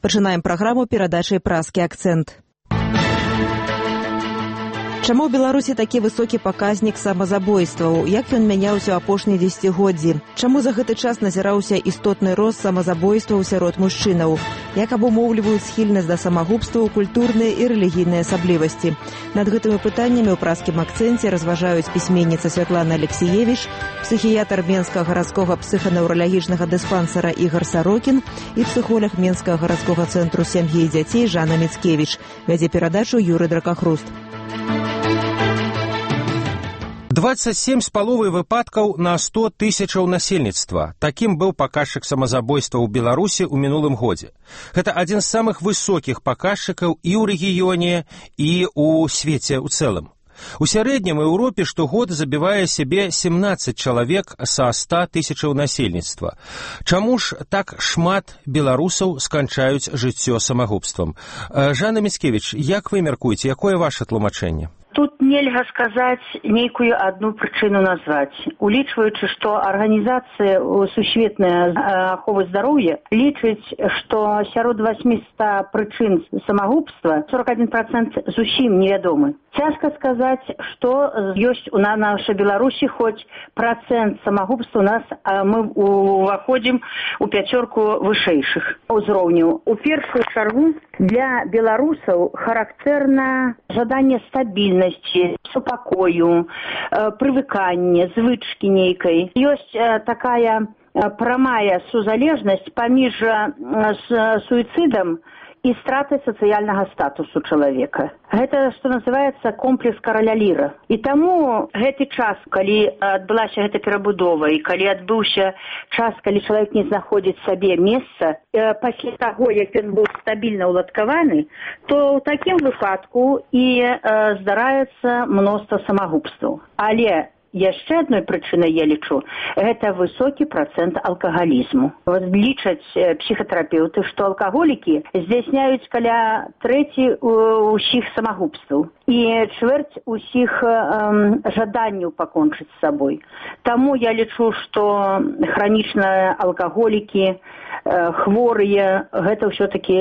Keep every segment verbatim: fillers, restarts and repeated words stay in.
Пачынаем праграму перадачай «Празкі акцэнт». Чаму ў Беларусі такі высокі паказнік самазабойстваў? Як ён мяняўся ў апошнія дзесяцігоддзі? Чаму за гэты час назіраўся істотны рост самазабойстваў сярод мужчынаў? Як абумоўліваюць схільнасць да самагубстваў культурныя і рэлігійныя асаблівасці? Над гэтымі пытаннямі ў празкім акцэнце разважаюць пісьменніца Святлана Алексіевіч, псіхіятр Менскага гарадскога псіханеўралагічнага дыспансера Ігор Сарокін і псіхолог Менскага гарадскога цэнтру сям'і і дзяцей Жанна Міцкевіч. Вядзе перадачу Юрый Дракахруст. двадцать семь з паловай выпадкаў на сто тысячаў насельніцтва. Такім быў паказчык самазабойства ў Беларусі ў мінулым годзе. Гэта адзін з самых высокіх паказчыкаў і ў рэгіёне, і ў свеце ў цэлым. У сярэднім Еўропе штогод забівае сябе семнаццаць чалавек са ста тысячаў насельніцтва. Чаму ж так шмат беларусаў сканчаюць жыццё самагубствам? Жанна Міцкевіч, як вы мяркуеце, якое ваше тлумачэнне? Тут нельга сказаць нейкую одну прычыну назваць. Улічваючы, што арганізацыя сусветная аховы здароўя лічыць, што сярод восьмісот прычын самагубства сорок один процент зусім невядомы. Цяжка сказаць, што ёсць у нас нашай Беларусі хоць працэнт самагубства у нас, а мы уваходзім у пяцёрку вышэйшых узроўняў. У першую чаргу для беларусаў характэрна жаданне стабільнасці, супакою, прывыканне, звычкі нейкай. Ёсць такая прамая сузалежнасць паміж суіцыдам і стратай сацыяльнага статусу чалавека. Гэта, што называецца, комплекс караля Ліра. І таму гэты час, калі адбылася гэта перабудова, і калі адбыўся час, калі чалавек не знаходзіць сабе месца, пасля таго, як ён быў стабільна ўладкаваны, то ў такім выпадку і здараецца мноства самагубстваў. Але яшчэ адной прычынай, я лічу, гэта высокі працэнт алкагалізму. Лічаць псіхатэрапеўты, што алкаголікі здзяйсняюць каля трэці ўсіх самагубстваў і чвэрць усіх эм, жаданняў пакончыць з сабой. Таму я лічу, што хранічныя алкаголікі, хворыя, гэта ўсё-такі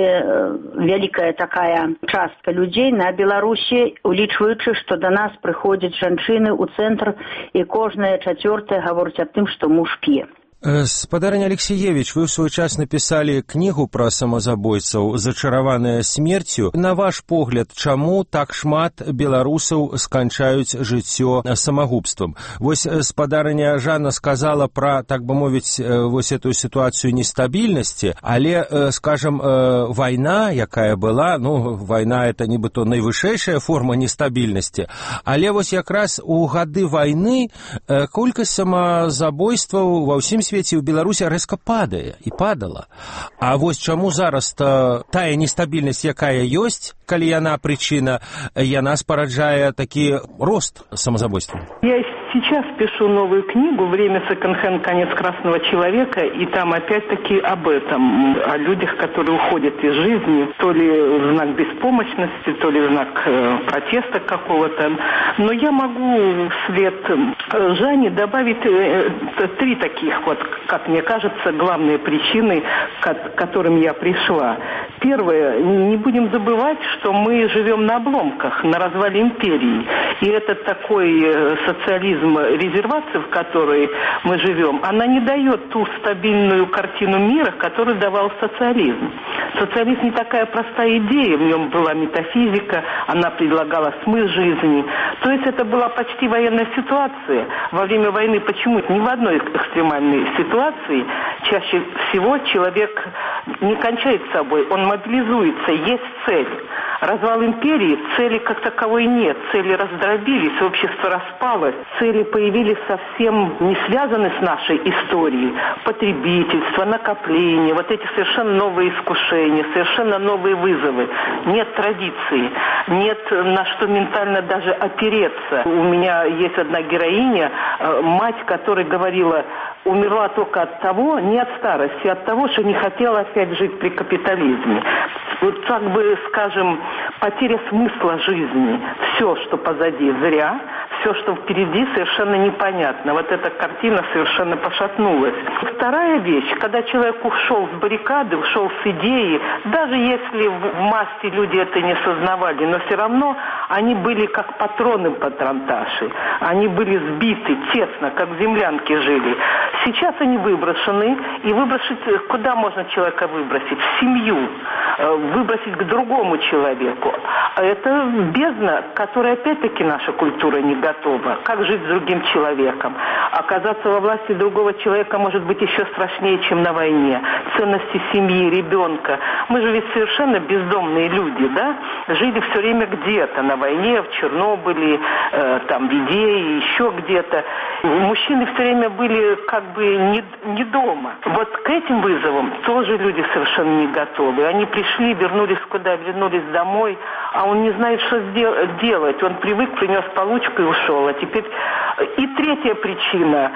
вялікая такая частка людзей на Беларусі, улічваючы, што да нас прыходзяць жанчыны ў цэнтр, і кожная чацвёртая гаворыць аб тым, што муж п'е. Спадарня Алексіевіч, вы ў свой час напісалі кнігу пра самазабойцаў «Зачараваная смерцю». На ваш погляд, чаму так шмат беларусаў сканчаюць жыццё самагубствам? Вось спадарня Жанна сказала пра, так бы мовіць, вось эту сітуацыю нестабільнасці, але, скажем, вайна, якая была, ну, вайна — это нібыто найвышэйшая форма нестабільнасці, але вось якраз у гады вайны колькасць самазабойстваў ва ўсім свеце свеце ў Беларусі рэзка падае і падала. А вось чаму зараз-то тая нестабільнасць, якая ёсць, калі яна прычына, яна спараджае такі рост самозабойства? Я сейчас пишу новую книгу «Время секонд-хенд. Конец красного человека», и там опять-таки об этом, о людях, которые уходят из жизни, то ли в знак беспомощности, то ли в знак э, протеста какого-то. Но я могу вслед Жанне добавить э, три таких вот, как мне кажется, главные причины, к которым я пришла. Первое, не будем забывать, что мы живем на обломках, на развале империи. И этот такой социализм, резервация, в которой мы живем, она не дает ту стабильную картину мира, которую давал социализм. Социализм не такая простая идея, в нем была метафизика, она предлагала смысл жизни. То есть это была почти военная ситуация. Во время войны почему-то ни в одной экстремальной ситуации чаще всего человек не кончает с собой, он мобилизуется, есть цель. Развал империи, цели как таковой нет, цели раздробились, общество распалось, цели появились совсем не связаны с нашей историей. Потребительство, накопление, вот эти совершенно новые искушения, совершенно новые вызовы. Нет традиции, нет на что ментально даже опереться. У меня есть одна героиня, мать, которая говорила: умерла только от того, не от старости, а от того, что не хотела опять жить при капитализме. Вот как бы, скажем, потеря смысла жизни. Все, что позади, зря. все, что впереди, совершенно непонятно. Вот эта картина совершенно пошатнулась. Вторая вещь, когда человек ушел с баррикады, ушел с идеи, даже если в массе люди это не сознавали, но все равно они были как патроны патронташи. Они были сбиты тесно, как землянки жили. Сейчас они выброшены, и выбросить, куда можно человека выбросить? В семью, выбросить к другому человеку. Это бездна, к которой опять-таки наша культура не готова. Как жить с другим человеком? Оказаться во власти другого человека может быть еще страшнее, чем на войне. Ценности семьи, ребенка. Мы же ведь совершенно бездомные люди, да? Жили все время где-то, на войне, в Чернобыле, э, там, в Идее, еще где-то. Мужчины все время были как бы не, не дома. Вот к этим вызовам тоже люди совершенно не готовы. Они пришли, вернулись куда? Вернулись домой, а он не знает, что делать. Он привык, принес получку и ушел. А теперь... И третья причина.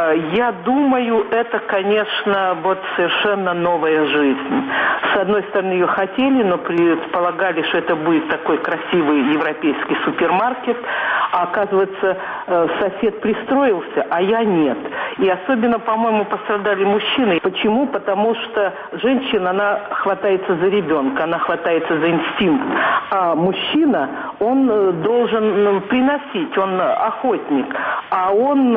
Я думаю, это, конечно, вот совершенно новая жизнь. С одной стороны, ее хотели, но предполагали, что это будет такой красивый европейский супермаркет. А оказывается, сосед пристроился, а я нет. И особенно, по-моему, пострадали мужчины. Почему? Потому что женщина, она хватается за ребенка, она хватается за инстинкт. А мужчина, он должен приносить, он охотник. А он,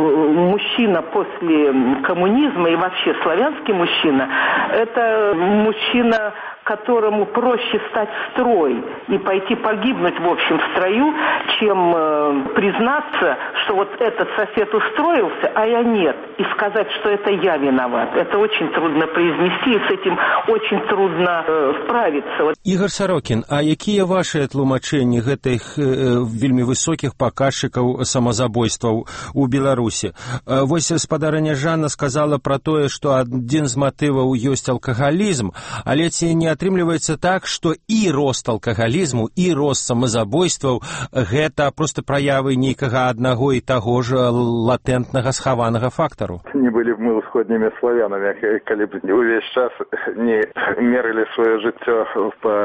мужчина после коммунизма и вообще славянский мужчина, это мужчина, которому проще стать в строй и пойти погибнуть, в общем, в строю, чем э, признаться, что вот этот сосед устроился, а я нет, и сказать, что это я виноват. Это очень трудно произнести, и с этим очень трудно э, справиться. Вот. Ігор Сорокін, а якія вашыя тлумачэнні гэтых э, вельмі высокіх паказчыкаў самазабойстваў у Беларусі? Э, вось спадарыня Жанна сказала пра тое, што адзін з матываў ёсць алкагалізм, але ці не атрымліваецца так, што і рост алкагалізму, і рост самазабойстваў гэта проста праявы нейкага аднаго і таго ж латэнтнага схаванага фактару? Не былі б мы ўсходнімі славянамі, калі б увесь час не мерылі сваё жыццё па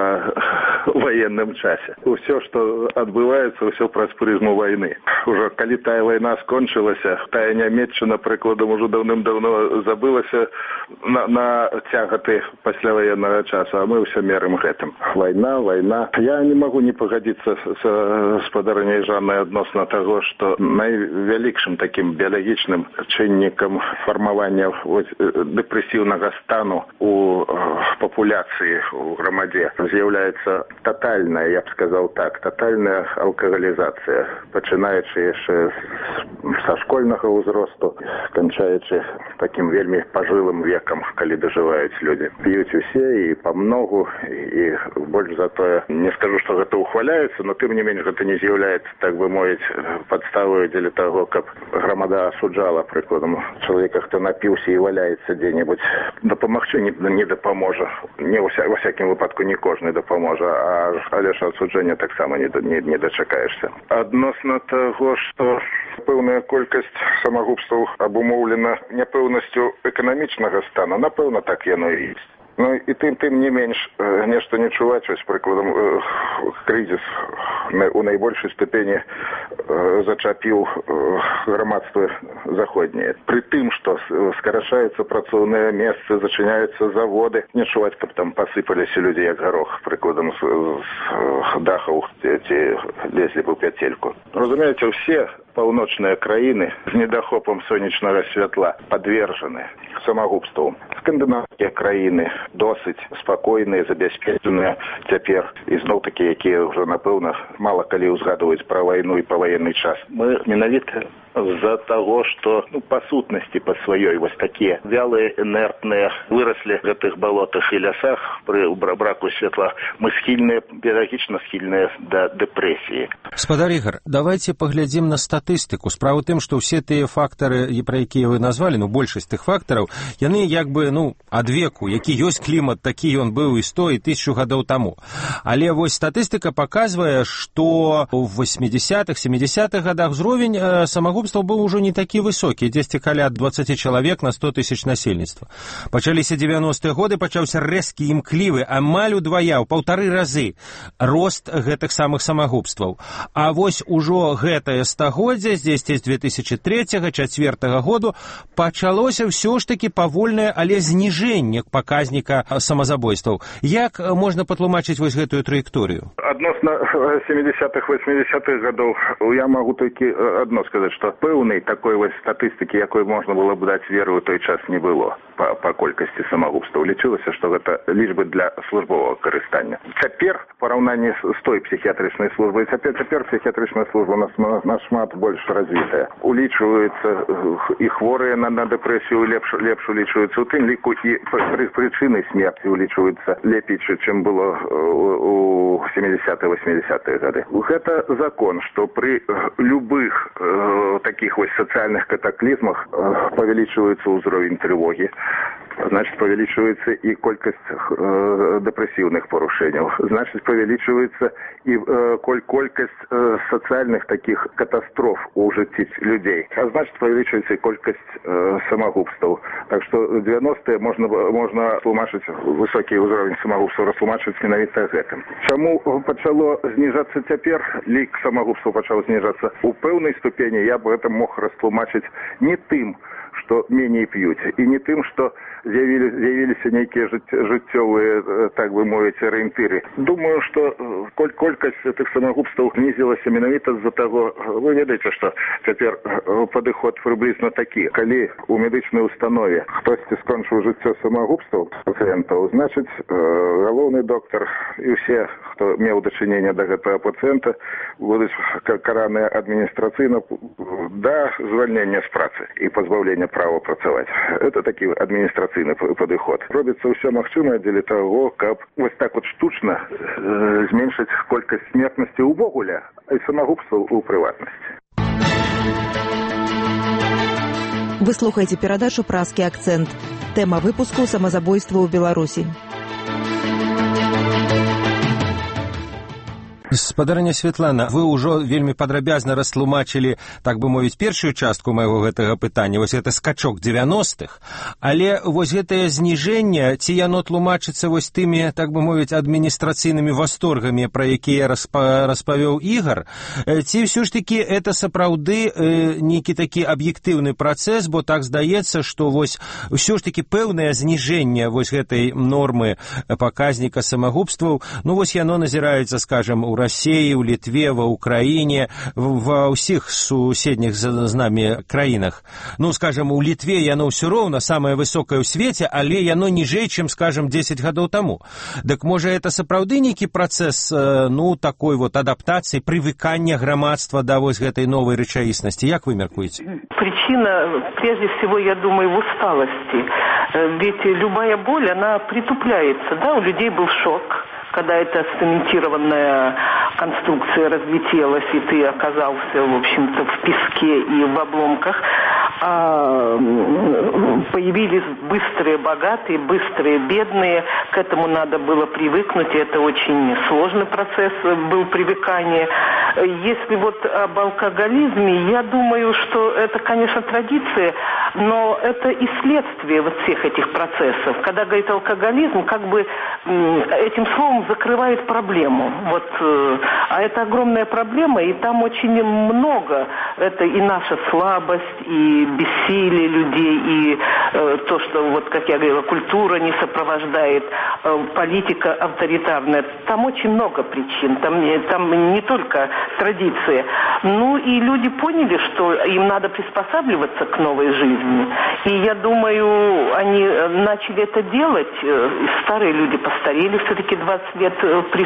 ваенным часе. Усё, што адбываецца, ўсё праз прызму вайны. Ужо калі тая вайна скончылася, тая Нямецчына, прыкладам, ужо даўным-даўно забылася на, на цягаты пасляваеннага часу. А мы ўсё мерым гэтым. Вайна, вайна. Я не магу не пагадзіцца з спадарняй Жаннай адносна таго, што найвялікшым такім біялагічным чыннікам фармавання дэпрэсіўнага стану у папуляцыі, у грамадзе з'яўляецца татальная, я б сказаў так, татальная алкагалізацыя, пачынаючы яшчэ са школьнага ўзросту, канчаючы такім вельмі пажылым векам, калі дажываюць людзі. П'юць усе і па ногу, і больш за тое, не скажу, што гэта ухваляецца, но тым не менш гэта не з'яўляецца, так бы мовіць, падставою дзеля таго, каб грамада асуджала, прыкладам, чалавека, хто напіўся і валяецца дзе-небудзь. Дапамагчы не, не дапаможа. Не, ва всякім выпадку не кожны дапаможа, а, але ж асуджэння таксама не, не, не дачакаешся. Адносна таго, што пэўная колькасць самагубстваў абумоўлена няпэўнасцю эканамічнага стану, напэўна, так яно і ёсць. Ну і тым тым не менш нешта не чуваць, вось прыкладам крызіс у найбольшай ступені зачапіў грамадства заходняе. Пры тым, што скарачаюцца працоўныя месцы, зачыняюцца заводы, не чуваць, каб там пасыпаліся людзі як гарох, прыкладам з, з дахаў ці лезлі б у пяцельку. Разумееце, ўсе паўночныя краіны з недахопам сонечнага святла падвержаны самагубству. Скандынаўскія краіны досыць спакойныя, забяспечаныя цяпер. І зноў-такі, якія ўжо, напэўна, мала калі ўзгадваюць пра вайну і паваенны час. Мы менавіта з-за таго, што ну, па сутнасці па сваёй вось такія вялыя, інертныя выраслі в гэтых балотах і лясах пры браку святла. Мы схільныя, біялагічна схільныя да дэпрэсіі. Спадар Ігар, давайте паглядзім на статыстыку. Справа ў тым, што ўсе тыя фактары, пра якія вы назвалі, ну, большасць тых фактараў, яны як бы, ну, ад веку, які ёсць клімат, такі ён быў і сто, і тысячу гадоў таму. Але вось статыстыка паказвае, што ў восьмідзясятых, сямідзясятых гадах узровень самагубства самагубстваў быў ужо не такі высокі, дзесьці каля дваццаць чалавек на сто тысяч насельніцтва. Пачаліся дзевяностыя годы, пачаўся рэзкі, імклівы, амаль удвая, ў паўтары разы рост гэтых самых самагубстваў. А вось ужо гэтае стагоддзе, здесьці з две тысячы трэцяга — чацвёртага году, пачалося ўсё ж такі павольнае, але зніжэнне паказніка самазабойстваў. Як можна патлумачыць вось гэтую траекторыю? Адносна семидесятых восьмидесятых годов я могу только одно сказать, что пэўнай такой вот статистики, якой можно было бы дать веру, в той час не было по, по колькости самогубстваў. Лічылася, что это лишь бы для службового корыстания. Цяпер в параўнанні с той психиатричной службой, цяпер, цяпер психиатричная служба у нас нашмат больше развитая. Улічваюцца и хворые на, на депрессию лепш, лепш улічваюцца, у тым ліку и причины смерти улічваюцца лепей, чем было у семидесятых восьмидесятых годы. Это закон, что при любых э, таких вот социальных катаклизмах э, повеличивается уровень тревоги, значит, повеличивается и колькость э, депрессивных порушений, значит, повеличивается и э, коль, колькость э, социальных таких катастроф у житті людей, а значит, повеличивается и колькость э, самогубств. Так что девяностые можно, можно тлумачить высокий уровень самогубств, растлумачивать менавіта гэтым. Чаму пачало знижаться цяпер, лік самогубства пачаў знижаться у пэўнай ступені, я бы это мог растлумачить не тым, что менее пьют, и не тем, что з'явились, з'явились некие жыццёвые, так бы мовить, ориентиры. Думаю, что коль колькость этих самогубств снизилась менавіта з-за того, вы ведаете, что теперь подыход приблизно такі. Калі у медычнай установе хтосьці скончыў жыццё самогубстваў пациентаў, значит, галоўны доктор и все, кто меў дачыненне до гэтага пациента, будут караныя адміністрацыйна да звальнення з працы и позбавлення права працаваць. Это такі адміністрацыйны падыход. Робіцца ўсё магчымае дзеля таго, каб вось так вот штучна э, зменшыць колькасць смертнасці ўвогуле і самагубстваў у прыватнасці. Вы слухаеце перадачу «Празкі акцэнт». Тэма выпуску «Самазабойства ў Беларусі». Спадарня Святлана, вы ўжо вельмі падрабязна растлумачылі, так бы мовіць, першую частку майго гэтага пытання, вось гэта скачок дзевяностых, але вось гэтае зніжэнне, ці яно тлумачыцца вось тымі, так бы мовіць, адміністрацыйнымі восторгамі, пра якія распа, распавёў Ігар, ці ўсё ж такі это сапраўды э, нейкі такі аб'ектыўны працэс, бо так здаецца, што вось ўсё ж такі пэўнае зніжэнне вось гэтай нормы паказніка самагубстваў, ну вось яно назіраецца, скажам, у России, у Литве, в Украине, во всех суседних з нами краинах. Ну, скажем, у Литве яно все ровно самое высокое в свете, але яно ніжэй, чем, скажем, десять годов тому. Так, может, это сапраўды нейкі процесс, ну, такой вот адаптации, привыкания громадства до вот этой новой рэчаіснасці? Як вы мяркуеце? Причина, прежде всего, я думаю, в усталости. Ведь любая боль, она притупляется, да, у людей был шок, когда эта цементированная конструкция разлетелась, и ты оказался, в общем-то, в песке и в обломках. А появились быстрые богатые, быстрые бедные. К этому надо было привыкнуть, и это очень сложный процесс был привыкания. Если вот об алкоголизме, я думаю, что это, конечно, традиция, но это и следствие вот всех этих процессов. Когда говорит алкоголизм, как бы этим словом закрывает проблему. Вот, а это огромная проблема, и там очень много. Это и наша слабость, и бессилие людей, и э, то, что, вот, как я говорила, культура не сопровождает, э, политика авторитарная. Там очень много причин, там, там не только традиции. Ну и люди поняли, что им надо приспосабливаться к новой жизни. И я думаю, они начали это делать. Старые люди постарели, все-таки двадцать лет приш,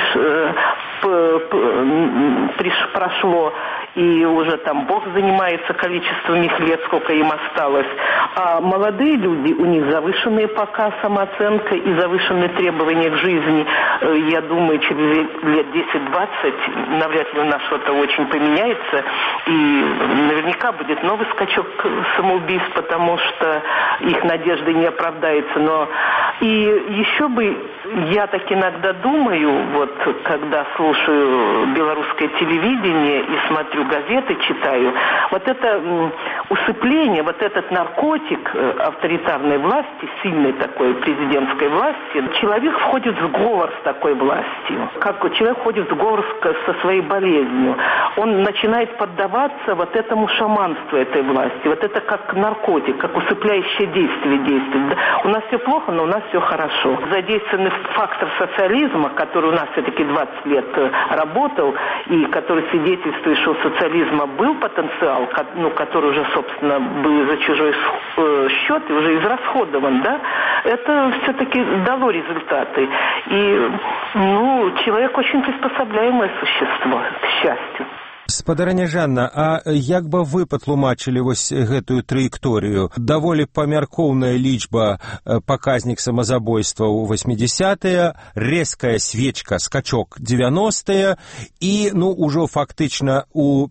приш, прошло, и уже там Бог занимается количеством их лет, сколько им осталось. А молодые люди, у них завышенные пока самооценка и завышенные требования к жизни. Я думаю, через лет десять-двадцать навряд ли у нас что-то очень поменяется. И наверняка будет новый скачок самоубийств, потому что их надежды не оправдаются. Но и еще бы, я так иногда думаю, вот когда слушаю белорусское телевидение и смотрю газеты, читаю, вот это усыпление, вот этот наркотик авторитарной власти, сильной такой президентской власти, человек входит в сговор с такой властью. Как человек входит в сговор со своей болезнью. Он начинает поддаваться вот этому шаманству этой власти. Вот это как наркотик, как усыпляющее действие действует. У нас все плохо, но у нас все хорошо. Задействованный фактор социализма, который у нас все-таки двадцать лет работал, и который свидетельствует, что у социализма был потенциал, ну, который уже, собственно, был за чужой счет и уже израсходован, да, это все-таки дало результаты. И, ну, человек очень приспособляемое существо, к счастью. Спадарыня Жанна, а як бы вы патлумачылі вось гэтую траекторию? Даволі памяркоўная лічба паказнік самазабойства ў восьмидесятые, резкая свечка, скачок девяностые і, ну, ужо фактычна у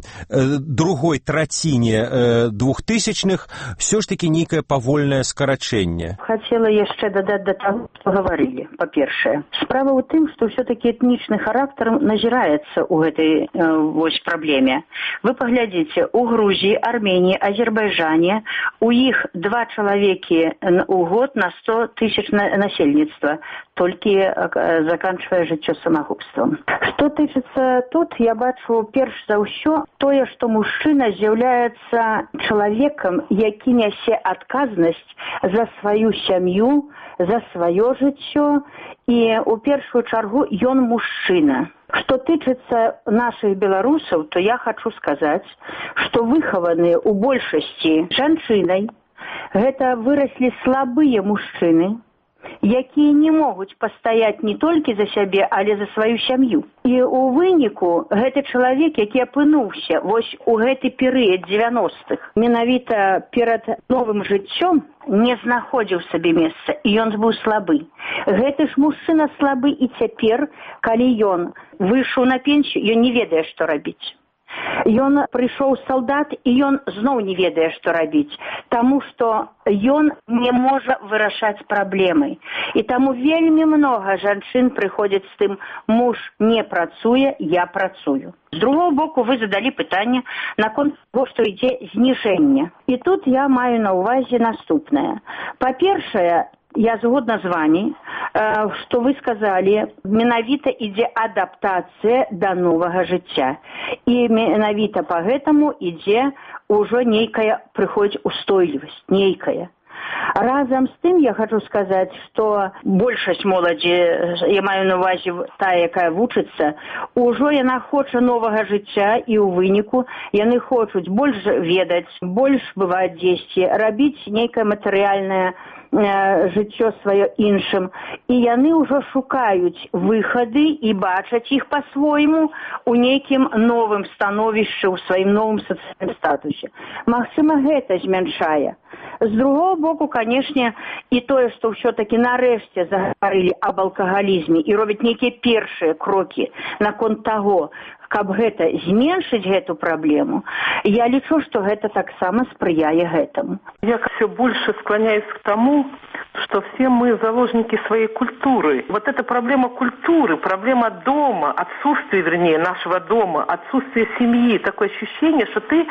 другой траціне двухтысячных все ж таки нейкае павольнае скарачэнне. Хацела яшчэ дадаць да таго, што гаварылі. Па-першае, справа ў тым, што ўсё-таки этнічны характар назіраецца ў гэтай вось праблеме. Вы паглядзіце, у Грузіі, Арменіі, Азербайджане у іх два чалавекі у год на сто тысяч насельніцтва, толькі заканчвае жыццё самагубствам. Што тычыцца тут, я бачу перш за ўсё тое, што мужчына з'яўляецца чалавекам, які нясе адказнасць за сваю сям'ю, за сваё жыццё, і ў першую чаргу ён мужчына. Што тычыцца нашых беларусаў, то я хочу сказаць, што выхаваныя ў большасці жанчынай, гэта выраслі слабыя мужчыны, якія не могуць пастаяць не толькі за сябе, але за сваю сям'ю. І ў выніку гэты чалавек, які апынуўся вось у гэты перыяд девяностых, менавіта перад новым жыццём, не знаходзіў сабе месца, і ён быў слабы. Гэты ж мужчына слабы і цяпер, калі ён выйшаў на пенсію, ён не ведае, што рабіць. Ён прыйшоў салдат, і ён зноў не ведае, што рабіць, таму што ён не можа вырашаць праблемы. І таму вельмі многа жанчын прыходзяць з тым: муж не працуе, я працую. З другого боку, вы задалі пытанне наконт того, што ідзе зніжэнне. І тут я маю на ўвазе наступнае. Па-першае, я згодна з вами, што вы сказалі, менавіта ідзе адаптацыя да новага жыцця. І менавіта па гэтаму ідзе ўжо нейкая, прыходзіць устойлівасць, нейкая. Разам з тым я хочу сказаць, што большасць моладзі, я маю на ўвазе тая, якая вучыцца, ужо яна хоча новага жыцця, і ў выніку яны хочуць больш ведаць, больш бываць дзесьці, рабіць нейкае матэрыяльнае жыццё сваё іншым. І яны ўжо шукаюць выхады і бачаць іх па-свойму у нейкім новым становішчы, у сваім новым сацыяльным статусе. Магчыма, гэта змяншае. З другого боку, канешне, і тое, што ўсё-такі нарэшце загаварылі аб алкагалізме і робяць нейкія першыя крокі наконт таго, каб гэта зменшыць гэту праблему, я лічу, што гэта таксама спрыяе гэтаму. Я все больше склоняюсь к тому, что все мы заложники своей культуры. Вот эта проблема культуры, проблема дома, отсутствие, вернее, нашего дома, отсутствие семьи, такое ощущение, что ты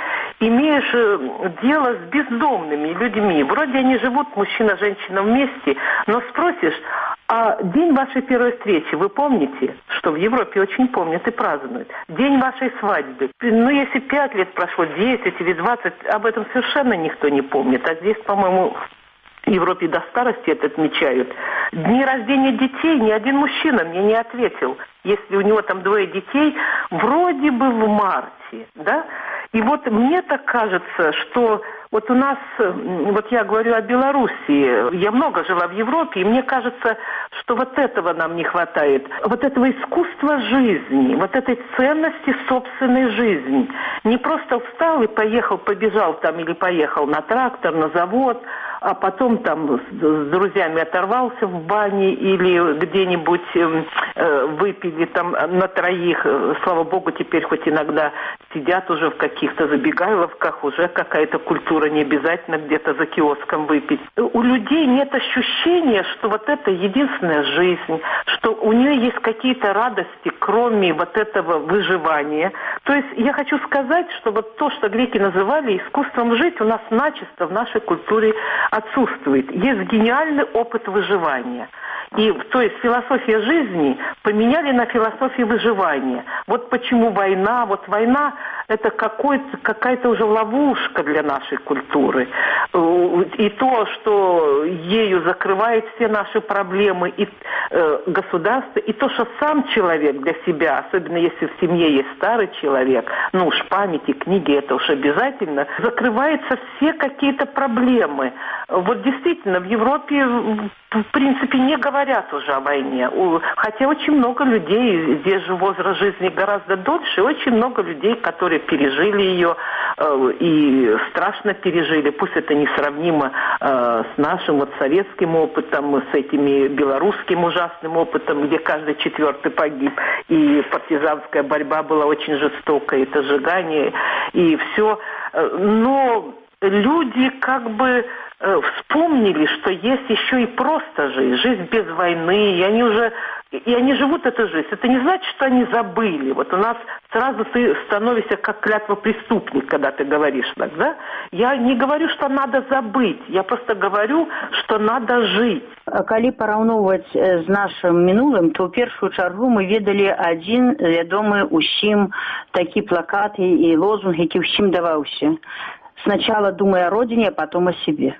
имеешь дело с бездомными людьми. Вроде они живут, мужчина, женщина вместе, но спросишь: а день вашей первой встречи, вы помните, что в Европе очень помнят и празднуют? День вашей свадьбы. Ну, если пять лет прошло, десять или двадцать, об этом совершенно никто не помнит. А здесь, по-моему, в Европе до старости это отмечают. Дни рождения детей ни один мужчина мне не ответил. Если у него там двое детей, вроде бы в марте, да? И вот мне так кажется, что вот у нас, вот я говорю о Белоруссии, я много жила в Европе, и мне кажется, что вот этого нам не хватает. Вот этого искусства жизни, вот этой ценности собственной жизни. Не просто встал и поехал, побежал там или поехал на трактор, на завод, а потом там с, с друзьями оторвался в бане или где-нибудь э, выпили там на троих. Слава богу, теперь хоть иногда сидят уже в каких-то забегайловках, уже какая-то культура, не обязательно где-то за киоском выпить. У людей нет ощущения, что вот это единственная жизнь, что у нее есть какие-то радости, кроме вот этого выживания. То есть я хочу сказать, что вот то, что греки называли искусством жить, у нас начисто в нашей культуре отсутствует. Есть гениальный опыт выживания. И, то есть, философия жизни поменяли на философию выживания. Вот почему война. Вот война – это какая-то уже ловушка для нашей культуры. И то, что ею закрывает все наши проблемы и э, государство, и то, что сам человек для себя, особенно если в семье есть старый человек, ну уж памяти, книги, это уж обязательно, закрываются все какие-то проблемы. Вот действительно, в Европе, в принципе, не говорят уже о войне. Хотя очень много людей, здесь же возраст жизни гораздо дольше, очень много людей, которые пережили ее и страшно пережили. Пусть это несравнимо с нашим вот советским опытом, с этими белорусским ужасным опытом, где каждый четвертый погиб. И партизанская борьба была очень жестокая, это сжигание, и все. Но люди как бы вспомнили, что есть еще и просто жизнь, жизнь без войны, и они уже, и они живут эту жизнь. Это не значит, что они забыли. Вот у нас сразу ты становишься как клятвопреступник, когда ты говоришь так, да? Я не говорю, что надо забыть, я просто говорю, что надо жить. Калі параўноўваць з нашым мінулым, то ў першую чаргу мы ведалі адзін вядомы ўсім такі плакат і лозунг, які ўсім даваўся. Сначала думай о родине, а потом о себе.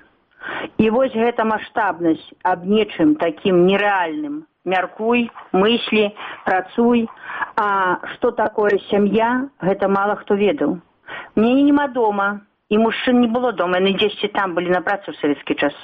И вот эта масштабность об нечым таким нереальным. Мяркуй, мысли, працуй. А что такое семья, это мало кто ведал. Мне нема дома, и мужчин не было дома, они десять там были на праце в советский час.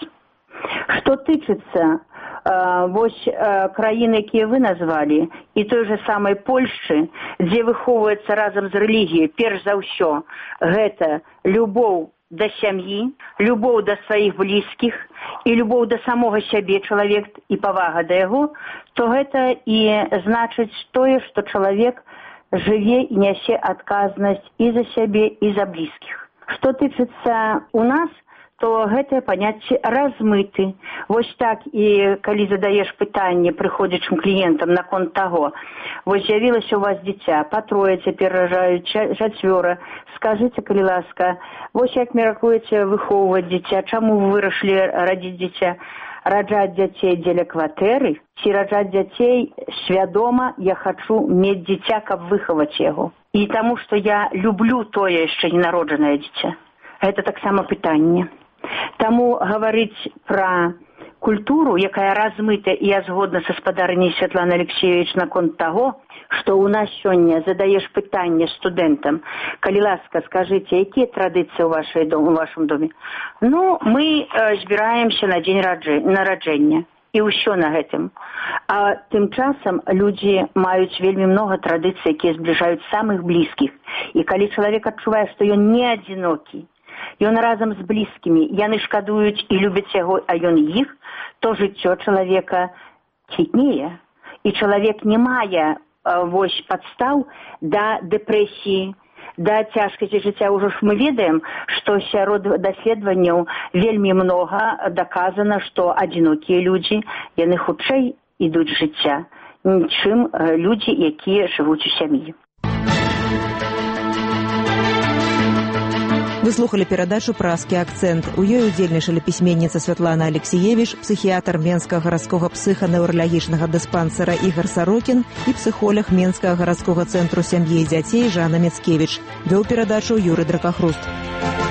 Что тычыцца э, вось э, краіны, якія вы назвалі, і той же самой Польшчы, дзе выхоўваецца разам з рэлігіяй, перш за ўсё, гэта любоў да сям'і, любоў да сваіх блізкіх і любоў да самога сябе чалавек і павага да яго, то гэта і значыць тое, што чалавек жыве і нясе адказнасць і за сябе, і за блізкіх. Што тычыцца у нас, то гэтае паняцце размыты. Вось так і калі задаеш пытанне прыходзячым кліентам наконт таго, вось з'явілася у вас дзіця, па трое цяпер ражаюць, чацвёра. Скажыце, калі ласка, вось як мяркуеце выхоўваць дзіця, чаму вы вырашылі радзіць дзіця? Раджаць дзяцей дзеля кватэры, ці раджаць дзяцей свядома, я хачу мець дзіця, каб выхаваць яго. І таму, што я люблю тое яшчэ ненароджанае дзіця. Гэта таксама пытанне. Таму гаварыць пра культуру, якая размыта, і я згодна са спадарняй Святланы Алексеевич наконт таго, што ў нас сёння задаеш пытанне студэнтам, калі ласка, скажыце, якія традыцыі ў вашай дом, у вашым доме? Ну, мы э, збіраемся на дзень нараджэння, і ўсё на гэтым. А тым часам людзі маюць вельмі многа традыцый, якія збліжаюць самых блізкіх. І калі чалавек адчувае, што ён не адзінокі, ён разам з блізкімі, яны шкадуюць і любяць яго, а ён іх, то жыццё чалавека цвітнее. І чалавек не мае вось падстаў да дэпрэсіі, да цяжкасці жыцця. Ужо ж мы ведаем, што сярод даследаванняў вельмі многа даказана, што адзінокія людзі, яны хутчэй ідуць жыцця, чым людзі, якія жывуць у сям'і. Вы слухали перадачу «Празкі акцэнт». У ёй удзельнічалі пісьменніца Святлана Алексеевич, псіхіятр Менскага гарадскога псіханеўралагічнага дыспансера Ігар Сарокін і псіхолог Менскага гарадскога цэнтру сям'і і дзяцей Жанна Міцкевіч. Вёў перадачу Юрый Дракахруст.